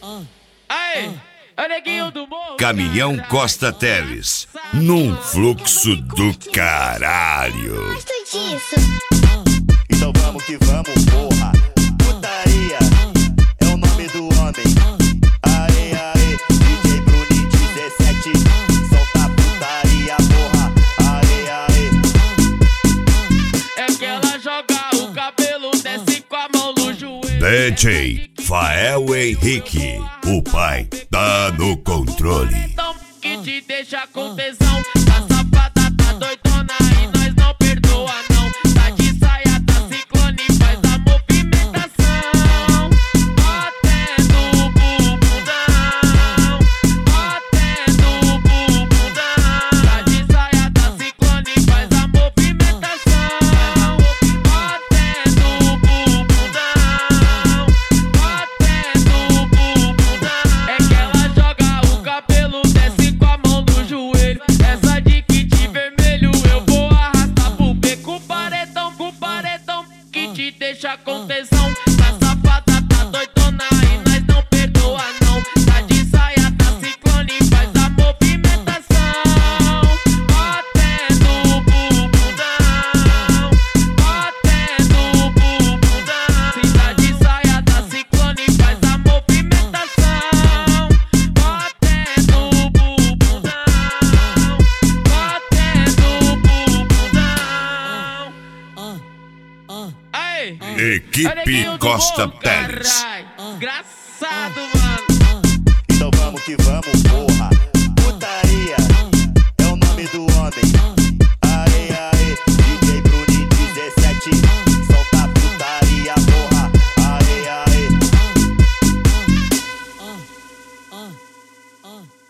Aí, é neguinho do morro. Caminhão Costa Teles, num fluxo do caralho. Gosto disso. Então vamos que vamos, porra. Putaria é o nome do homem. Aê, aê, DJ Bruninho 17. Solta putaria, porra. Aê, aê. É que ela joga o cabelo, desce com a mão no joelho. DJ Fael Henrique, o pai tá no controle. Então que te deixa com tesão. Tá safada, tá doidona e nós não perdoa não. Tá de saia, tá ciclone, faz a movimentação. Batendo o bumbundão, batendo o bumbundão. Tá de saia, tá ciclone, faz a movimentação. Batendo o bumbundão, batendo o bumbundão. É que ela joga o cabelo, desce com a mão no joelho. Essa de kit vermelho eu vou arrastar pro beco. Paredão que te deixa com tesão. Tá safada, tá doidona e nós não perdoa não. Tá de saia, tá ciclone, faz a movimentação. Batendo o bumbundão, batendo o bumbundão. Se tá de saia, tá ciclone, faz a movimentação. Batendo o bumbundão, batendo o bumbundão. Aí, Equipe Costa Teles. Engraçado, mano. Então vamos que vamos, porra. Putaria é o nome do homem. Aê, aê, DJ Bruninho 17. Solta putaria, porra. Aê, aê.